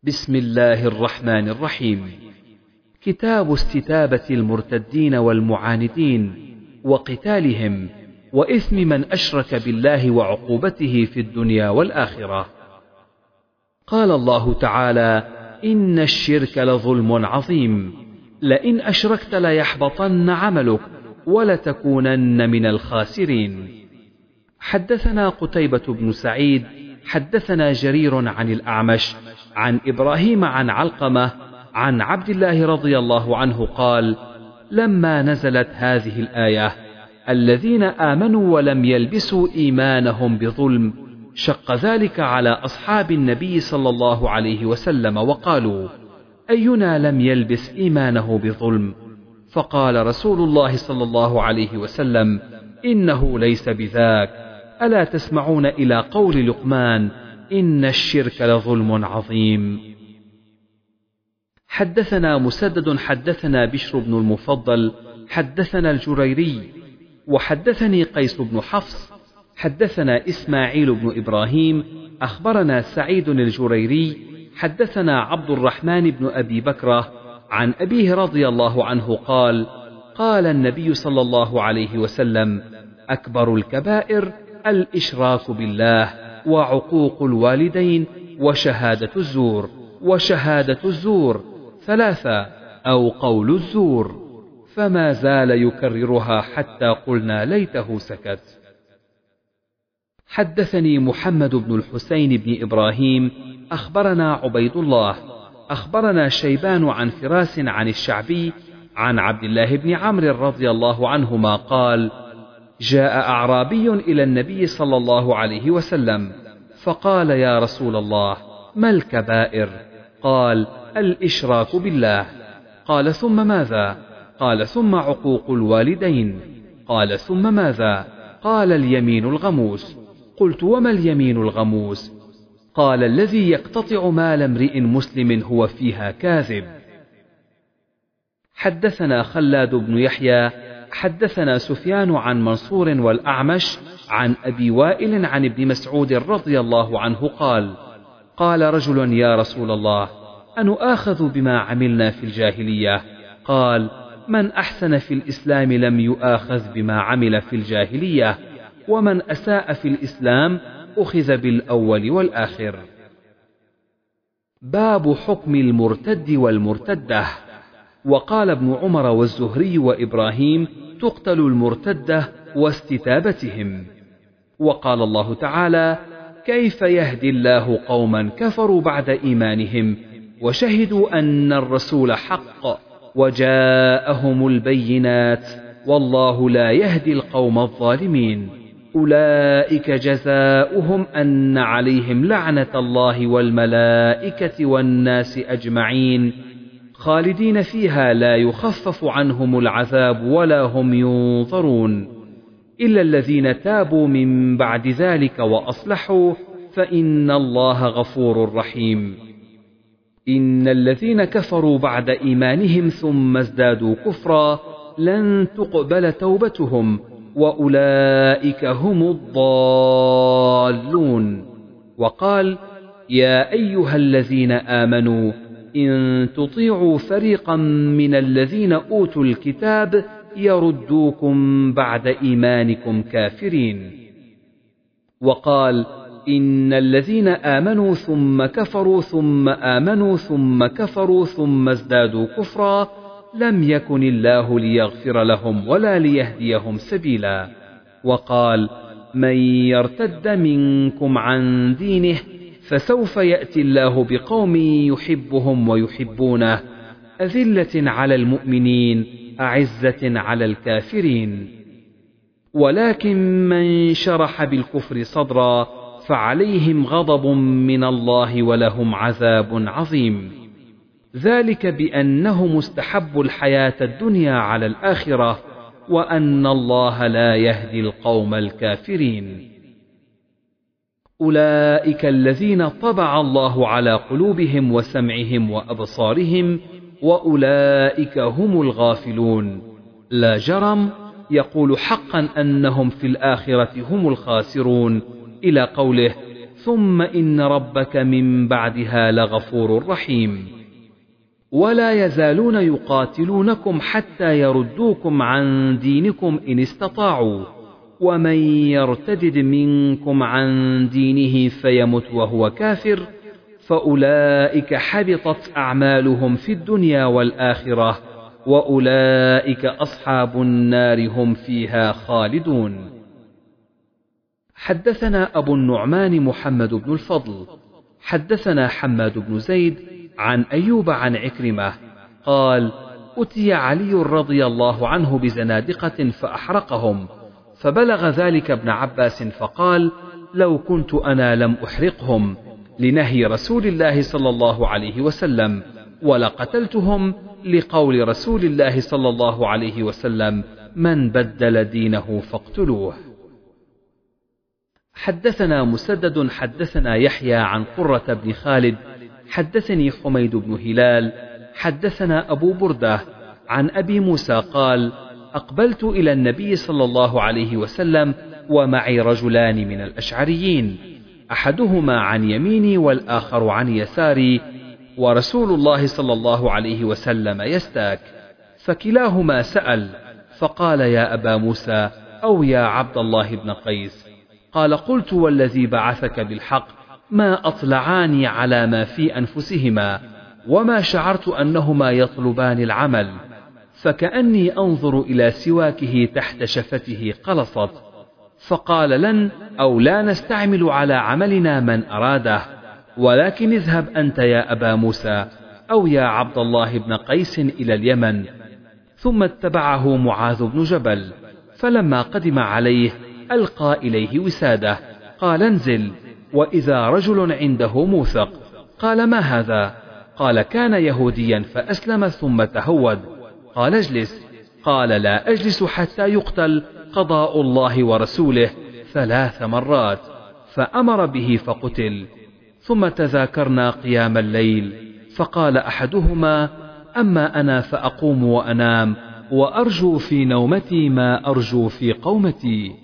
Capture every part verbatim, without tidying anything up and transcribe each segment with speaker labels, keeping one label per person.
Speaker 1: بسم الله الرحمن الرحيم. كتاب استتابة المرتدين والمعاندين وقتالهم وإثم من أشرك بالله وعقوبته في الدنيا والآخرة. قال الله تعالى: إن الشرك لظلم عظيم، لئن أشركت ليحبطن عملك ولتكونن من الخاسرين. حدثنا قتيبة بن سعيد حدثنا جرير عن الأعمش عن إبراهيم عن علقمة عن عبد الله رضي الله عنه قال: لما نزلت هذه الآية الذين آمنوا ولم يلبسوا إيمانهم بظلم، شق ذلك على أصحاب النبي صلى الله عليه وسلم وقالوا: أينا لم يلبس إيمانه بظلم؟ فقال رسول الله صلى الله عليه وسلم: إنه ليس بذاك، ألا تسمعون إلى قول لقمان: إن الشرك لظلم عظيم. حدثنا مسدد حدثنا بشر بن المفضل حدثنا الجريري وحدثني قيس بن حفص حدثنا إسماعيل بن إبراهيم أخبرنا سعيد الجريري حدثنا عبد الرحمن بن أبي بكرة عن أبيه رضي الله عنه قال: قال النبي صلى الله عليه وسلم: أكبر الكبائر الإشراك بالله وعقوق الوالدين وشهادة الزور، وشهادة الزور ثلاثة أو قول الزور، فما زال يكررها حتى قلنا ليته سكت. حدثني محمد بن الحسين بن إبراهيم أخبرنا عبيد الله أخبرنا شيبان عن فراس عن الشعبي عن عبد الله بن عمرو رضي الله عنهما قال: جاء أعرابي إلى النبي صلى الله عليه وسلم فقال: يا رسول الله، ما الكبائر؟ قال: الإشراك بالله. قال: ثم ماذا؟ قال: ثم عقوق الوالدين. قال: ثم ماذا؟ قال: اليمين الغموس. قلت: وما اليمين الغموس؟ قال: الذي يقتطع مال امرئ مسلم هو فيها كاذب. حدثنا خلاد بن يحيى حدثنا سفيان عن منصور والأعمش عن أبي وائل عن ابن مسعود رضي الله عنه قال: قال رجل: يا رسول الله، أنؤاخذ بما عملنا في الجاهلية؟ قال: من أحسن في الإسلام لم يؤاخذ بما عمل في الجاهلية، ومن أساء في الإسلام أخذ بالأول والآخر. باب حكم المرتد والمرتدة. وقال ابن عمر والزهري وإبراهيم: تقتل المرتدة واستتابتهم. وقال الله تعالى: كيف يهدي الله قوما كفروا بعد إيمانهم وشهدوا أن الرسول حق وجاءهم البينات والله لا يهدي القوم الظالمين. أولئك جزاؤهم أن عليهم لعنة الله والملائكة والناس أجمعين خالدين فيها لا يخفف عنهم العذاب ولا هم ينظرون إلا الذين تابوا من بعد ذلك وأصلحوا فإن الله غفور رحيم. إن الذين كفروا بعد إيمانهم ثم ازدادوا كفرا لن تقبل توبتهم وأولئك هم الضالون. وقال: يا أيها الذين آمنوا إن تطيعوا فريقا من الذين أوتوا الكتاب يردوكم بعد إيمانكم كافرين. وقال: إن الذين آمنوا ثم كفروا ثم آمنوا ثم كفروا ثم ازدادوا كفرا لم يكن الله ليغفر لهم ولا ليهديهم سبيلا. وقال: من يرتد منكم عن دينه فسوف يأتي الله بقوم يحبهم ويحبونه أذلة على المؤمنين أعزة على الكافرين. ولكن من شرح بالكفر صدرا فعليهم غضب من الله ولهم عذاب عظيم. ذلك بأنهم استحبوا الحياة الدنيا على الآخرة وأن الله لا يهدي القوم الكافرين. أولئك الذين طبع الله على قلوبهم وسمعهم وأبصارهم وأولئك هم الغافلون. لا جرم يقول حقا أنهم في الآخرة هم الخاسرون، إلى قوله: ثم إن ربك من بعدها لغفور رحيم. ولا يزالون يقاتلونكم حتى يردوكم عن دينكم إن استطاعوا، ومن يرتدد منكم عن دينه فيمت وهو كافر فأولئك حبطت أعمالهم في الدنيا والآخرة وأولئك أصحاب النار هم فيها خالدون. حدثنا أبو النعمان محمد بن الفضل حدثنا حماد بن زيد عن أيوب عن عكرمة قال: أتي علي رضي الله عنه بزنادقة فأحرقهم، فبلغ ذلك ابن عباس فقال: لو كنت أنا لم أحرقهم لنهي رسول الله صلى الله عليه وسلم، ولقتلتهم لقول رسول الله صلى الله عليه وسلم: من بدل دينه فاقتلوه. حدثنا مسدد حدثنا يحيى عن قرة بن خالد حدثني حميد بن هلال حدثنا أبو بردة عن أبي موسى قال: أقبلت إلى النبي صلى الله عليه وسلم ومعي رجلان من الأشعريين، أحدهما عن يميني والآخر عن يساري، ورسول الله صلى الله عليه وسلم يستاك، فكلاهما سأل فقال: يا أبا موسى أو يا عبد الله بن قيس؟ قال: قلت والذي بعثك بالحق ما أطلعاني على ما في أنفسهما، وما شعرت أنهما يطلبان العمل، فكأني أنظر إلى سواكه تحت شفته قلصت. فقال: لن أو لا نستعمل على عملنا من أراده، ولكن اذهب أنت يا أبا موسى أو يا عبد الله بن قيس إلى اليمن. ثم اتبعه معاذ بن جبل، فلما قدم عليه ألقى إليه وساده، قال: انزل. وإذا رجل عنده موثق. قال: ما هذا؟ قال: كان يهوديا فأسلم ثم تهود. قال: اجلس. قال: لا أجلس حتى يقتل قضاء الله ورسوله ثلاث مرات، فأمر به فقتل. ثم تذاكرنا قيام الليل، فقال أحدهما: أما أنا فأقوم وأنام وأرجو في نومتي ما أرجو في قومتي.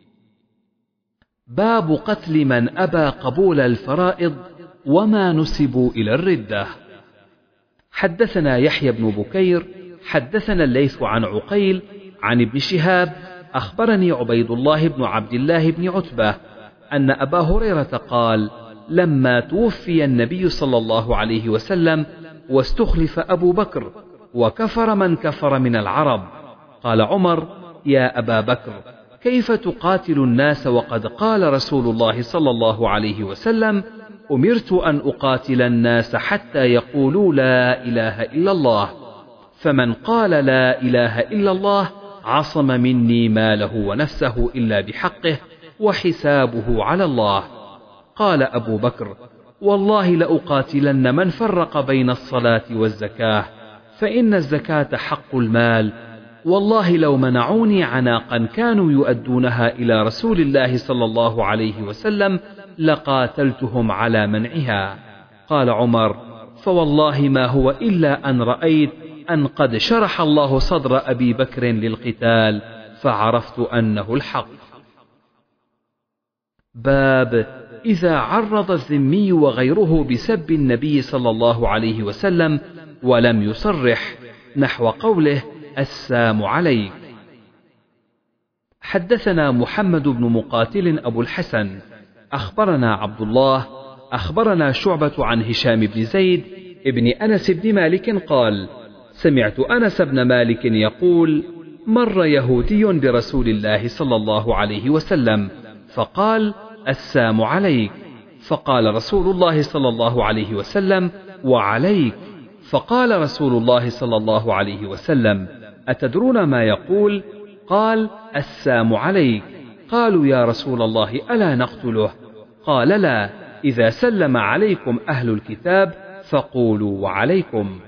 Speaker 1: باب قتل من أبى قبول الفرائض وما نسبوا إلى الردة. حدثنا يحيى بن بكير حدثنا الليث عن عقيل عن ابن شهاب أخبرني عبيد الله بن عبد الله بن عتبة أن أبا هريرة قال: لما توفي النبي صلى الله عليه وسلم واستخلف أبو بكر وكفر من كفر من العرب، قال عمر: يا أبا بكر، كيف تقاتل الناس وقد قال رسول الله صلى الله عليه وسلم: أمرت أن أقاتل الناس حتى يقولوا لا إله إلا الله، فمن قال لا إله إلا الله عصم مني ماله ونفسه إلا بحقه وحسابه على الله. قال أبو بكر: والله لأقاتلن من فرق بين الصلاة والزكاة، فإن الزكاة حق المال، والله لو منعوني عناقا كانوا يؤدونها إلى رسول الله صلى الله عليه وسلم لقاتلتهم على منعها. قال عمر: فوالله ما هو إلا أن رأيت أن قد شرح الله صدر أبي بكر للقتال، فعرفت أنه الحق. باب إذا عرض الذمي وغيره بسب النبي صلى الله عليه وسلم ولم يصرح، نحو قوله: السام عليك. حدثنا محمد بن مقاتل أبو الحسن أخبرنا عبد الله أخبرنا شعبة عن هشام بن زيد ابن أنس بن مالك قال: سمعت أنس بن مالك يقول: مر يهودي برسول الله صلى الله عليه وسلم فقال: السام عليك. فقال رسول الله صلى الله عليه وسلم: وعليك. فقال رسول الله صلى الله عليه وسلم: أتدرون ما يقول؟ قال: السام عليك. قالوا: يا رسول الله ألا نقتله؟ قال: لا، إذا سلم عليكم أهل الكتاب فقولوا وعليكم.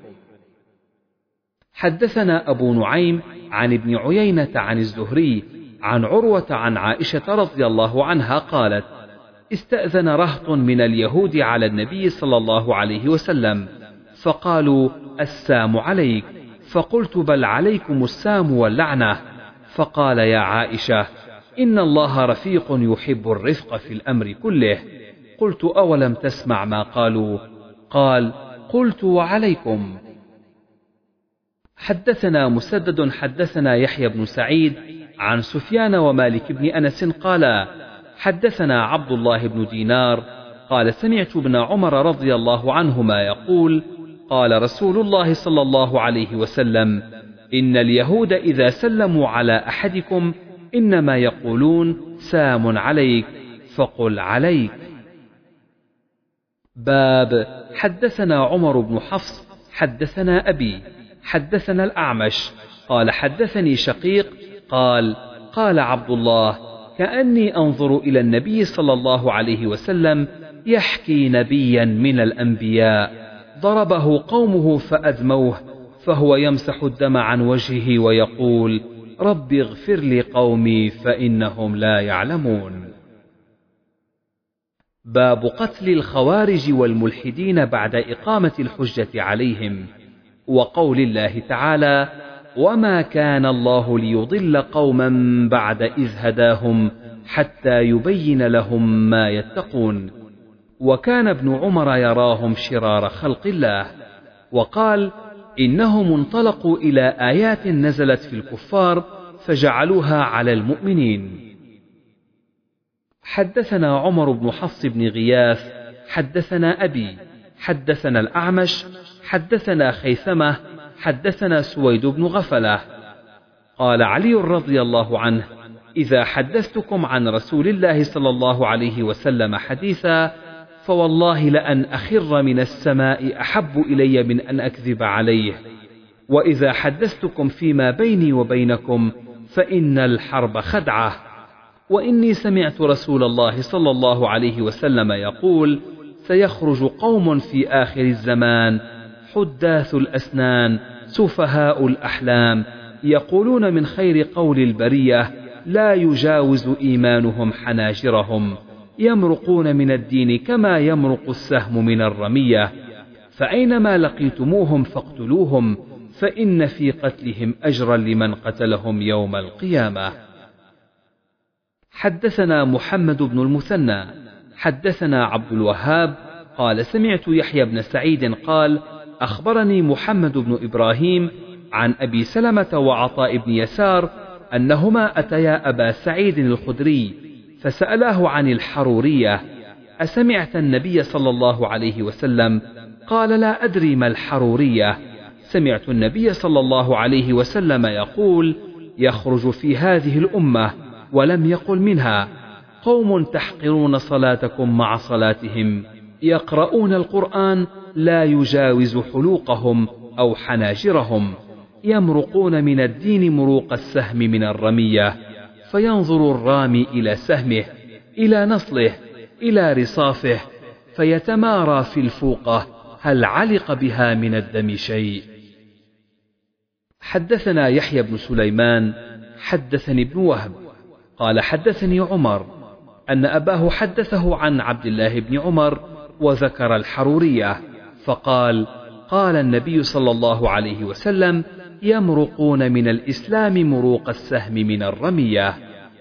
Speaker 1: حدثنا أبو نعيم عن ابن عيينة عن الزهري عن عروة عن عائشة رضي الله عنها قالت: استأذن رهط من اليهود على النبي صلى الله عليه وسلم فقالوا: السام عليك. فقلت: بل عليكم السام واللعنة. فقال: يا عائشة، إن الله رفيق يحب الرفق في الأمر كله. قلت أولم تسمع ما قالوا؟ قال قلت وعليكم. حدثنا مسدد حدثنا يحيى بن سعيد عن سفيان ومالك بن أنس قال حدثنا عبد الله بن دينار قال سمعت ابن عمر رضي الله عنهما يقول قال رسول الله صلى الله عليه وسلم إن اليهود إذا سلموا على أحدكم إنما يقولون سام عليك فقل عليك. باب حدثنا عمر بن حفص حدثنا أبي حدثنا الأعمش قال حدثني شقيق قال قال عبد الله كأني أنظر إلى النبي صلى الله عليه وسلم يحكي نبيا من الأنبياء ضربه قومه فأدموه فهو يمسح الدم عن وجهه ويقول رب اغفر لي قومي فإنهم لا يعلمون. باب قتل الخوارج والملحدين بعد إقامة الحجة عليهم، وقول الله تعالى وما كان الله ليضل قوما بعد إذ هداهم حتى يبين لهم ما يتقون. وكان ابن عمر يراهم شرار خلق الله، وقال إنهم انطلقوا إلى آيات نزلت في الكفار فجعلوها على المؤمنين. حدثنا عمر بن حفص بن غياث حدثنا أبي حدثنا الأعمش حدثنا خيثمة حدثنا سويد بن غفلة قال علي رضي الله عنه إذا حدثتكم عن رسول الله صلى الله عليه وسلم حديثا فوالله لأن أخر من السماء أحب إلي من أن أكذب عليه، وإذا حدثتكم فيما بيني وبينكم فإن الحرب خدعة. وإني سمعت رسول الله صلى الله عليه وسلم يقول سيخرج قوم في آخر الزمان حداث الأسنان سفهاء الأحلام يقولون من خير قول البرية لا يجاوز إيمانهم حناجرهم، يمرقون من الدين كما يمرق السهم من الرمية، فأينما لقيتموهم فاقتلوهم فإن في قتلهم أجرا لمن قتلهم يوم القيامة. حدثنا محمد بن المثنى حدثنا عبد الوهاب قال سمعت يحيى بن سعيد قال أخبرني محمد بن إبراهيم عن أبي سلمة وعطاء بن يسار أنهما أتيا أبا سعيد الخدري فسألاه عن الحرورية أسمعت النبي صلى الله عليه وسلم؟ قال لا أدري ما الحرورية، سمعت النبي صلى الله عليه وسلم يقول يخرج في هذه الأمة ولم يقل منها قوم تحقرون صلاتكم مع صلاتهم يقرؤون القرآن لا يجاوز حلوقهم أو حناجرهم، يمرقون من الدين مروق السهم من الرمية، فينظر الرامي إلى سهمه إلى نصله إلى رصافه فيتمارى في الفوقة هل علق بها من الدم شيء. حدثنا يحيى بن سليمان حدثني ابن وهب قال حدثني عمر أن أباه حدثه عن عبد الله بن عمر وذكر الحرورية فقال قال النبي صلى الله عليه وسلم يمرقون من الإسلام مروق السهم من الرمية.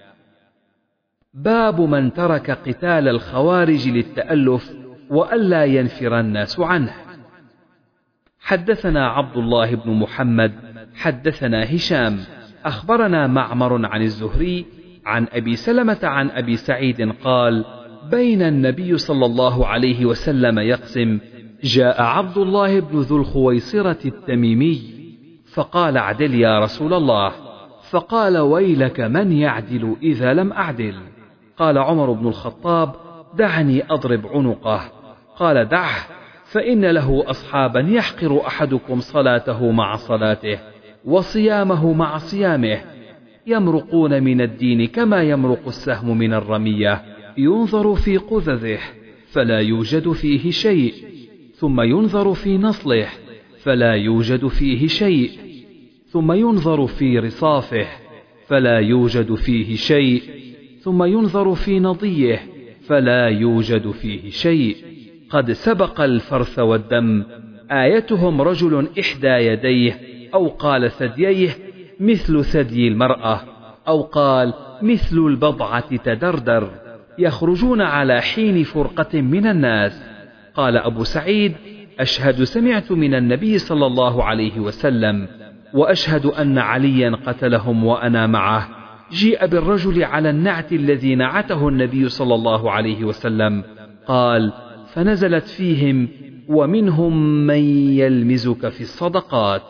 Speaker 1: باب من ترك قتال الخوارج للتألف وألا ينفر الناس عنه. حدثنا عبد الله بن محمد حدثنا هشام أخبرنا معمر عن الزهري عن أبي سلمة عن أبي سعيد قال بين النبي صلى الله عليه وسلم يقسم جاء عبد الله بن ذو الخويصرة التميمي فقال اعدل يا رسول الله، فقال ويلك من يعدل إذا لم أعدل؟ قال عمر بن الخطاب دعني أضرب عنقه. قال دعه فإن له أصحابا يحقر أحدكم صلاته مع صلاته وصيامه مع صيامه، يمرقون من الدين كما يمرق السهم من الرمية، ينظر في قذذه فلا يوجد فيه شيء، ثم ينظر في نصله فلا يوجد فيه شيء، ثم ينظر في رصافه فلا يوجد فيه شيء، ثم ينظر في نضيه فلا يوجد فيه شيء، قد سبق الفرث والدم، آيتهم رجل إحدى يديه أو قال ثدييه مثل ثدي المرأة أو قال مثل البضعة تدردر، يخرجون على حين فرقة من الناس. قال أبو سعيد: أشهد سمعت من النبي صلى الله عليه وسلم، وأشهد أن عليا قتلهم وأنا معه. جيء بالرجل على النعت الذي نعته النبي صلى الله عليه وسلم. قال: فنزلت فيهم: ومنهم من يلمزك في الصدقات.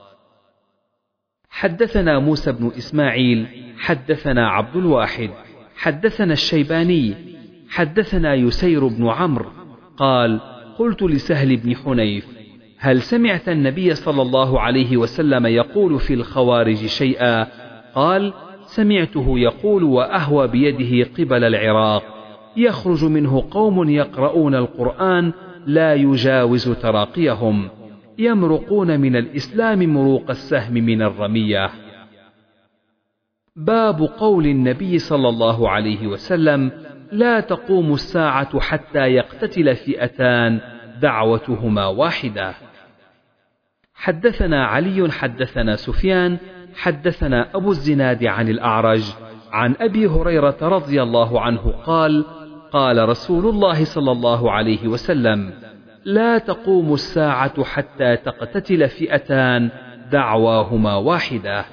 Speaker 1: حدثنا موسى بن إسماعيل حدثنا عبد الواحد حدثنا الشيباني حدثنا يسير بن عمرو قال: قلت لسهل بن حنيف: هل سمعت النبي صلى الله عليه وسلم يقول في الخوارج شيئا؟ قال: سمعته يقول وأهوى بيده قبل العراق: يخرج منه قوم يقرؤون القرآن لا يجاوز تراقيهم، يمرقون من الإسلام مروق السهم من الرمية. باب قول النبي صلى الله عليه وسلم: لا تقوم الساعة حتى يقتتل فئتان دعوتهما واحدة. حدثنا علي حدثنا سفيان حدثنا أبو الزناد عن الأعرج عن أبي هريرة رضي الله عنه قال: قال رسول الله صلى الله عليه وسلم: لا تقوم الساعة حتى تقتتل فئتان دعواهما واحدة.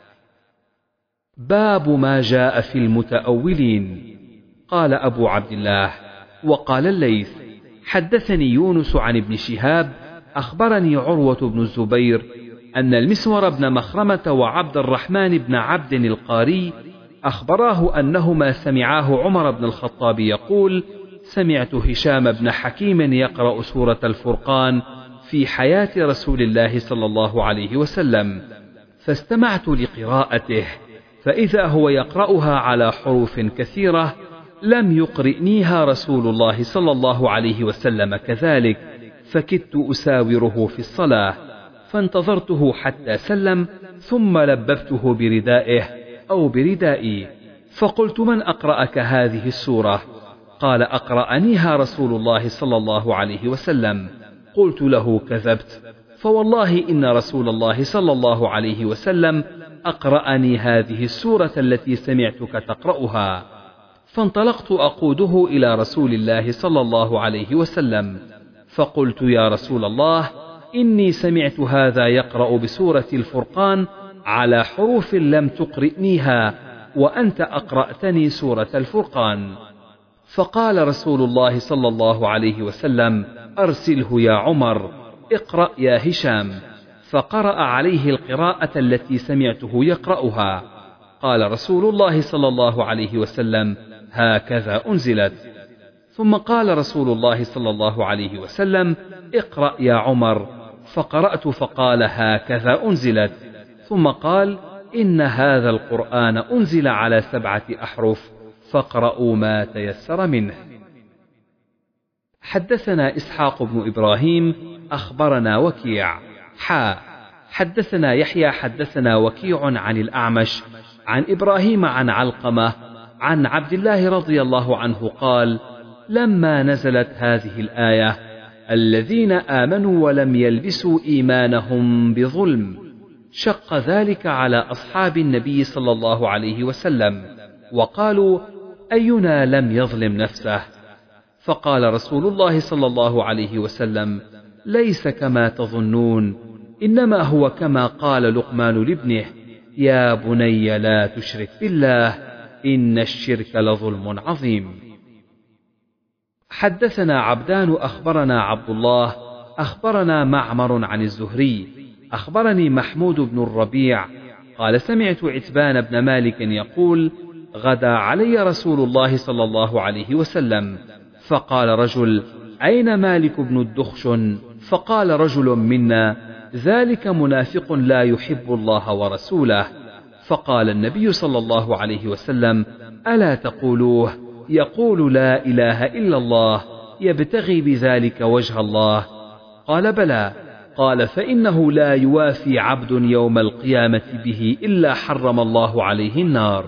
Speaker 1: باب ما جاء في المتأولين. قال أبو عبد الله: وقال الليث: حدثني يونس عن ابن شهاب أخبرني عروة بن الزبير أن المسور بن مخرمة وعبد الرحمن بن عبد القاري أخبراه أنهما سمعاه عمر بن الخطاب يقول: سمعت هشام بن حكيم يقرأ سورة الفرقان في حياة رسول الله صلى الله عليه وسلم، فاستمعت لقراءته، فإذا هو يقرأها على حروف كثيرة لم يقرئنيها رسول الله صلى الله عليه وسلم كذلك، فكدت أساوره في الصلاة، فانتظرته حتى سلم، ثم لببته بردائه أو بردائي، فقلت: من أقرأك هذه السورة؟ قال: أقرأنيها رسول الله صلى الله عليه وسلم. قلت له: كذبت، فوالله إن رسول الله صلى الله عليه وسلم أقرأني هذه السورة التي سمعتك تقرأها. فانطلقت أقوده إلى رسول الله صلى الله عليه وسلم، فقلت: يا رسول الله، إني سمعت هذا يقرأ بسورة الفرقان على حروف لم تقرئنيها، وأنت أقرأتني سورة الفرقان. فقال رسول الله صلى الله عليه وسلم: أرسله يا عمر، اقرأ يا هشام. فقرأ عليه القراءة التي سمعته يقرأها. قال رسول الله صلى الله عليه وسلم: هكذا أنزلت. ثم قال رسول الله صلى الله عليه وسلم: اقرأ يا عمر. فقرأت فقال: هكذا أنزلت. ثم قال: إن هذا القرآن أنزل على سبعة أحرف، فاقرأوا ما تيسر منه. حدثنا إسحاق بن إبراهيم أخبرنا وكيع حا حدثنا يحيى حدثنا وكيع عن الأعمش عن إبراهيم عن علقمة عن عبد الله رضي الله عنه قال: لما نزلت هذه الآية: الذين آمنوا ولم يلبسوا إيمانهم بظلم، شق ذلك على أصحاب النبي صلى الله عليه وسلم، وقالوا: أينا لم يظلم نفسه؟ فقال رسول الله صلى الله عليه وسلم: ليس كما تظنون، إنما هو كما قال لقمان لابنه: يا بني لا تشرك بالله، إن الشرك لظلم عظيم. حدثنا عبدان أخبرنا عبد الله أخبرنا معمر عن الزهري أخبرني محمود بن الربيع قال: سمعت عتبان بن مالك يقول: غدا علي رسول الله صلى الله عليه وسلم، فقال رجل: أين مالك بن الدخشن؟ فقال رجل منا: ذلك منافق لا يحب الله ورسوله. فقال النبي صلى الله عليه وسلم: ألا تقولوه؟ يقول لا إله إلا الله يبتغي بذلك وجه الله. قال: بلى. قال: فإنه لا يوافي عبد يوم القيامة به إلا حرم الله عليه النار.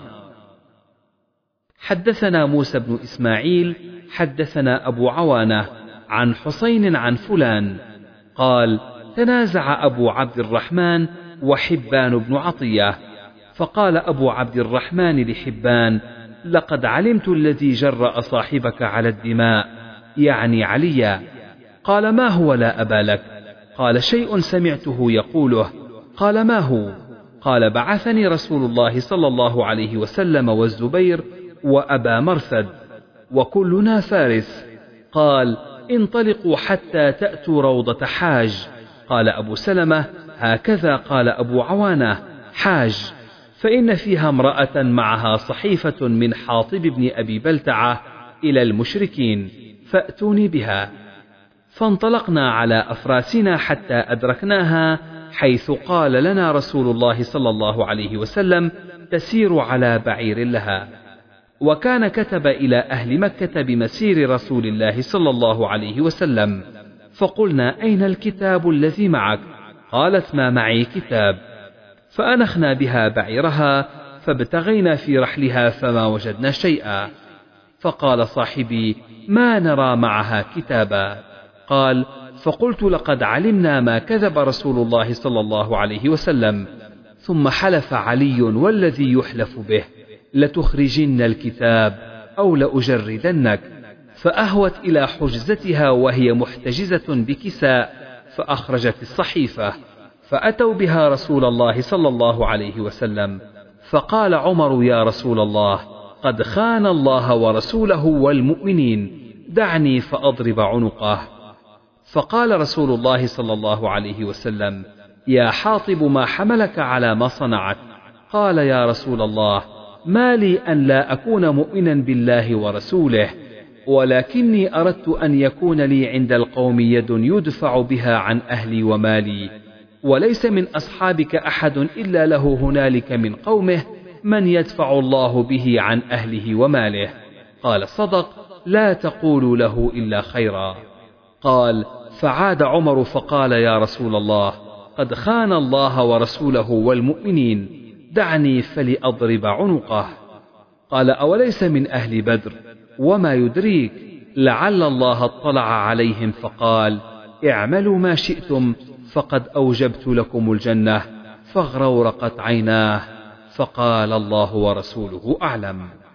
Speaker 1: حدثنا موسى بن إسماعيل حدثنا أبو عوانة عن حسين عن فلان قال: تنازع أبو عبد الرحمن وحبان بن عطية، فقال أبو عبد الرحمن لحبان: لقد علمت الذي جرأ صاحبك على الدماء، يعني عليا. قال: ما هو لا أبا لك؟ قال: شيء سمعته يقوله. قال: ما هو؟ قال: بعثني رسول الله صلى الله عليه وسلم والزبير وأبا مرثد وكلنا فارس. قال: انطلقوا حتى تأتوا روضة حاج. قال أبو سلمة: هكذا قال أبو عوانة حاج، فإن فيها امرأة معها صحيفة من حاطب بن أبي بلتعة إلى المشركين، فأتوني بها. فانطلقنا على أفراسنا حتى أدركناها حيث قال لنا رسول الله صلى الله عليه وسلم: تسير على بعير لها. وكان كتب إلى أهل مكة بمسير رسول الله صلى الله عليه وسلم، فقلنا: أين الكتاب الذي معك؟ قالت: ما معي كتاب. فأنخنا بها بعيرها، فابتغينا في رحلها فما وجدنا شيئا. فقال صاحبي: ما نرى معها كتابا. قال: فقلت: لقد علمنا ما كذب رسول الله صلى الله عليه وسلم. ثم حلف علي والذي يحلف به: لتخرجن الكتاب أو لأجردنك. فأهوت إلى حجزتها وهي محتجزة بكساء، فأخرجت الصحيفة، فأتوا بها رسول الله صلى الله عليه وسلم. فقال عمر: يا رسول الله، قد خان الله ورسوله والمؤمنين، دعني فأضرب عنقه. فقال رسول الله صلى الله عليه وسلم: يا حاطب، ما حملك على ما صنعت؟ قال: يا رسول الله، ما لي أن لا أكون مؤمنا بالله ورسوله، ولكني أردت أن يكون لي عند القوم يد يدفع بها عن أهلي ومالي، وليس من أصحابك أحد إلا له هنالك من قومه من يدفع الله به عن أهله وماله. قال: صدق، لا تقولوا له إلا خيرا. قال: فعاد عمر فقال: يا رسول الله، قد خان الله ورسوله والمؤمنين، دعني فلأضرب عنقه. قال: أوليس من أهل بدر؟ وما يدريك، لعل الله اطلع عليهم فقال: اعملوا ما شئتم فقد أوجبت لكم الجنة. فاغرورقت عيناه، فقال: الله ورسوله أعلم.